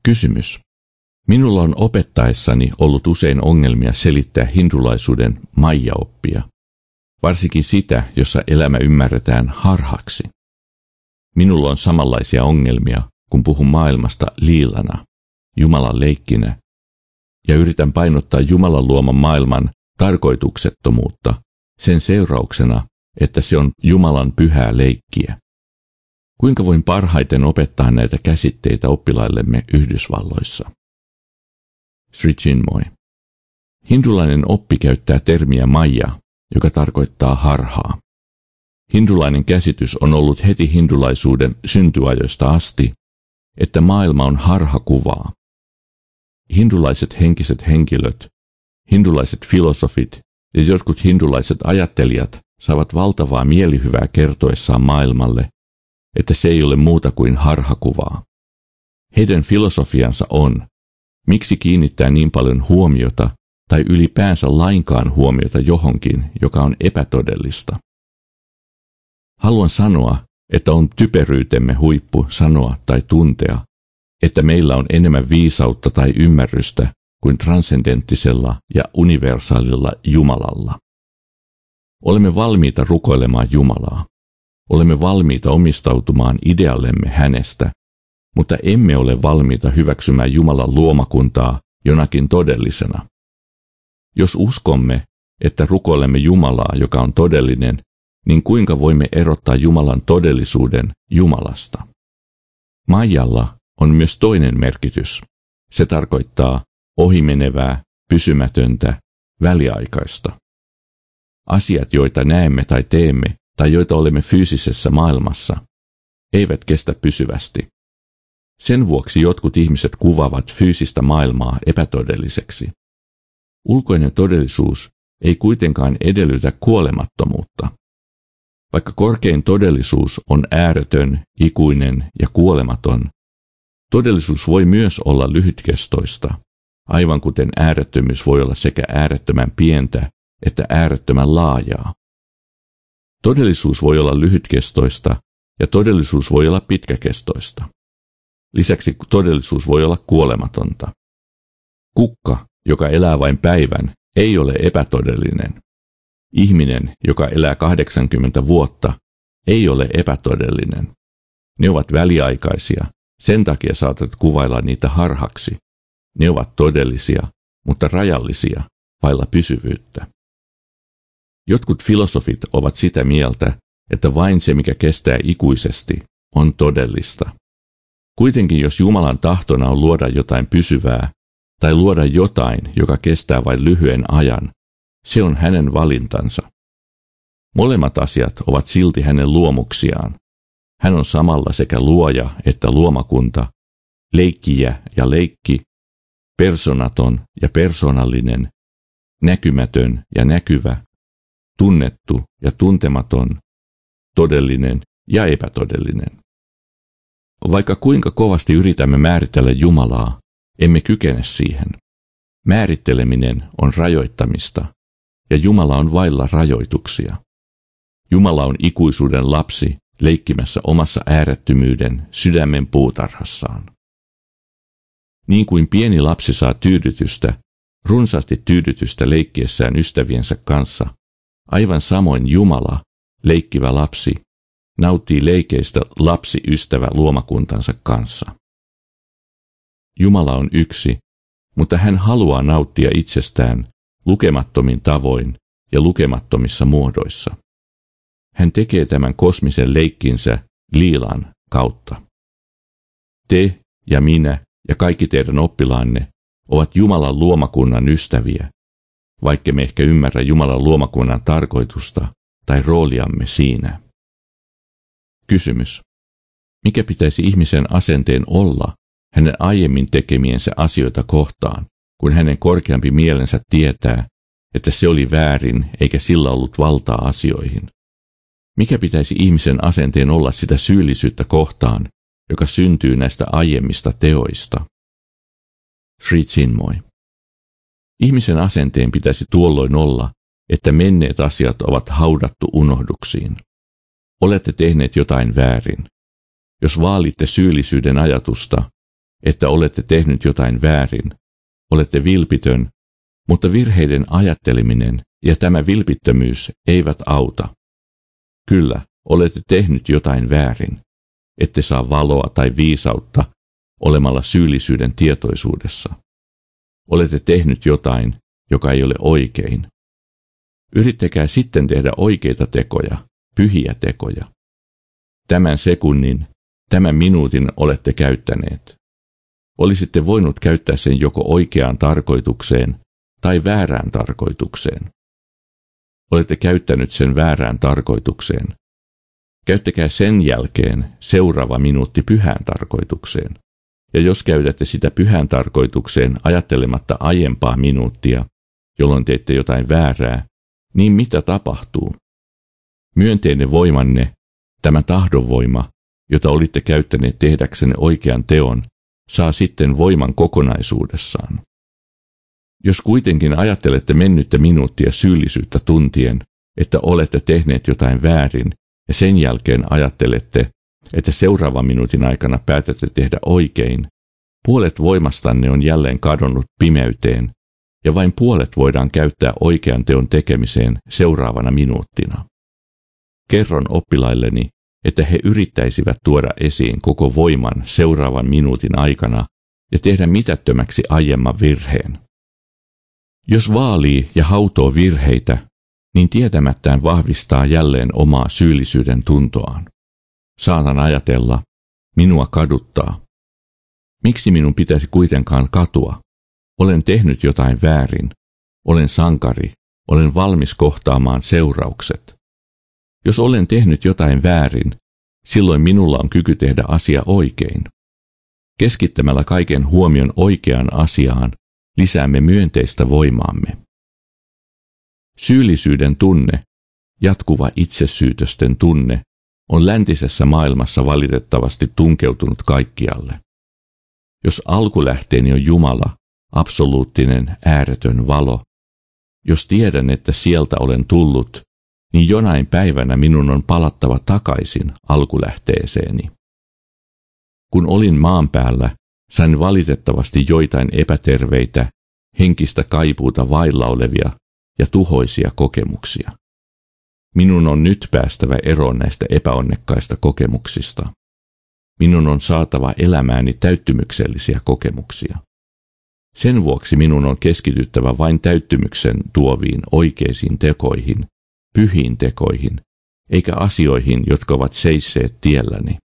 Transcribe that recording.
Kysymys. Minulla on opettaessani ollut usein ongelmia selittää hindulaisuuden Maya-oppia, varsinkin sitä, jossa elämä ymmärretään harhaksi. Minulla on samanlaisia ongelmia, kun puhun maailmasta liilana, Jumalan leikkinä, ja yritän painottaa Jumalan luoman maailman tarkoituksettomuutta sen seurauksena, että se on Jumalan pyhää leikkiä. Kuinka voin parhaiten opettaa näitä käsitteitä oppilaillemme Yhdysvalloissa? Sri Chinmoy. Hindulainen oppi käyttää termiä Maya, joka tarkoittaa harhaa. Hindulainen käsitys on ollut heti hindulaisuuden syntyajoista asti, että maailma on harhakuvaa. Hindulaiset henkiset henkilöt, hindulaiset filosofit ja jotkut hindulaiset ajattelijat saavat valtavaa mielihyvää kertoessaan maailmalle, että se ei ole muuta kuin harhakuvaa. Heidän filosofiansa on, miksi kiinnittää niin paljon huomiota tai ylipäänsä lainkaan huomiota johonkin, joka on epätodellista. Haluan sanoa, että on typeryytemme huippu sanoa tai tuntea, että meillä on enemmän viisautta tai ymmärrystä kuin transcendenttisella ja universaalilla Jumalalla. Olemme valmiita rukoilemaan Jumalaa. Olemme valmiita omistautumaan ideallemme hänestä, mutta emme ole valmiita hyväksymään Jumalan luomakuntaa jonakin todellisena. Jos uskomme, että rukoilemme Jumalaa, joka on todellinen, niin kuinka voimme erottaa Jumalan todellisuuden Jumalasta? Mayalla on myös toinen merkitys. Se tarkoittaa ohimenevää, pysymätöntä, väliaikaista. Asiat, joita näemme tai teemme, tai joita olemme fyysisessä maailmassa, eivät kestä pysyvästi. Sen vuoksi jotkut ihmiset kuvaavat fyysistä maailmaa epätodelliseksi. Ulkoinen todellisuus ei kuitenkaan edellytä kuolemattomuutta. Vaikka korkein todellisuus on ääretön, ikuinen ja kuolematon, todellisuus voi myös olla lyhytkestoista, aivan kuten äärettömyys voi olla sekä äärettömän pientä että äärettömän laajaa. Todellisuus voi olla lyhytkestoista ja todellisuus voi olla pitkäkestoista. Lisäksi todellisuus voi olla kuolematonta. Kukka, joka elää vain päivän, ei ole epätodellinen. Ihminen, joka elää 80 vuotta, ei ole epätodellinen. Ne ovat väliaikaisia, sen takia saatat kuvailla niitä harhaksi. Ne ovat todellisia, mutta rajallisia, vailla pysyvyyttä. Jotkut filosofit ovat sitä mieltä, että vain se, mikä kestää ikuisesti, on todellista. Kuitenkin jos Jumalan tahtona on luoda jotain pysyvää, tai luoda jotain, joka kestää vain lyhyen ajan, se on hänen valintansa. Molemmat asiat ovat silti hänen luomuksiaan. Hän on samalla sekä luoja että luomakunta, leikkijä ja leikki, persoonaton ja persoonallinen, näkymätön ja näkyvä, tunnettu ja tuntematon, todellinen ja epätodellinen. Vaikka kuinka kovasti yritämme määritellä Jumalaa, emme kykene siihen. Määritteleminen on rajoittamista, ja Jumala on vailla rajoituksia. Jumala on ikuisuuden lapsi leikkimässä omassa äärettömyyden sydämen puutarhassaan. Niin kuin pieni lapsi saa tyydytystä, runsaasti tyydytystä leikkiessään ystäviensä kanssa, aivan samoin Jumala, leikkivä lapsi, nauttii leikeistä lapsi-ystävä luomakuntansa kanssa. Jumala on yksi, mutta hän haluaa nauttia itsestään lukemattomin tavoin ja lukemattomissa muodoissa. Hän tekee tämän kosmisen leikkinsä liilan kautta. Te ja minä ja kaikki teidän oppilaanne ovat Jumalan luomakunnan ystäviä, vaikka me ehkä ymmärrä Jumalan luomakunnan tarkoitusta tai rooliamme siinä. Kysymys. Mikä pitäisi ihmisen asenteen olla hänen aiemmin tekemiensä asioita kohtaan, kun hänen korkeampi mielensä tietää, että se oli väärin eikä sillä ollut valtaa asioihin? Mikä pitäisi ihmisen asenteen olla sitä syyllisyyttä kohtaan, joka syntyy näistä aiemmista teoista? Sri Chinmoy. Ihmisen asenteen pitäisi tuolloin olla, että menneet asiat ovat haudattu unohduksiin. Olette tehneet jotain väärin. Jos vaalitte syyllisyyden ajatusta, että olette tehnyt jotain väärin, olette vilpitön, mutta virheiden ajatteleminen ja tämä vilpittömyys eivät auta. Kyllä, olette tehnyt jotain väärin. Ette saa valoa tai viisautta olemalla syyllisyyden tietoisuudessa. Olette tehnyt jotain, joka ei ole oikein. Yrittäkää sitten tehdä oikeita tekoja, pyhiä tekoja. Tämän sekunnin, tämän minuutin olette käyttäneet. Olisitte voinut käyttää sen joko oikeaan tarkoitukseen tai väärään tarkoitukseen. Olette käyttänyt sen väärään tarkoitukseen. Käyttäkää sen jälkeen seuraava minuutti pyhään tarkoitukseen. Ja jos käytätte sitä pyhään tarkoitukseen ajattelematta aiempaa minuuttia, jolloin teette jotain väärää, niin mitä tapahtuu? Myönteinen voimanne, tämä tahdonvoima, jota olitte käyttäneet tehdäksenne oikean teon, saa sitten voiman kokonaisuudessaan. Jos kuitenkin ajattelette mennyttä minuuttia syyllisyyttä tuntien, että olette tehneet jotain väärin, ja sen jälkeen ajattelette, että seuraavan minuutin aikana päätätte tehdä oikein, puolet voimastanne on jälleen kadonnut pimeyteen, ja vain puolet voidaan käyttää oikean teon tekemiseen seuraavana minuuttina. Kerron oppilailleni, että he yrittäisivät tuoda esiin koko voiman seuraavan minuutin aikana ja tehdä mitättömäksi aiemman virheen. Jos vaalii ja hautoo virheitä, niin tietämättään vahvistaa jälleen omaa syyllisyyden tuntoaan. Saatan ajatella, minua kaduttaa. Miksi minun pitäisi kuitenkaan katua? Olen tehnyt jotain väärin. Olen sankari. Olen valmis kohtaamaan seuraukset. Jos olen tehnyt jotain väärin, silloin minulla on kyky tehdä asia oikein. Keskittämällä kaiken huomion oikeaan asiaan, lisäämme myönteistä voimaamme. Syyllisyyden tunne, jatkuva itsesyytösten tunne, on läntisessä maailmassa valitettavasti tunkeutunut kaikkialle. Jos alkulähteeni on Jumala, absoluuttinen, ääretön valo, jos tiedän, että sieltä olen tullut, niin jonain päivänä minun on palattava takaisin alkulähteeseeni. Kun olin maan päällä, sain valitettavasti joitain epäterveitä, henkistä kaipuuta vailla olevia ja tuhoisia kokemuksia. Minun on nyt päästävä eroon näistä epäonnekkaista kokemuksista. Minun on saatava elämääni täyttymyksellisiä kokemuksia. Sen vuoksi minun on keskityttävä vain täyttymyksen tuoviin oikeisiin tekoihin, pyhiin tekoihin, eikä asioihin, jotka ovat seisseet tielläni.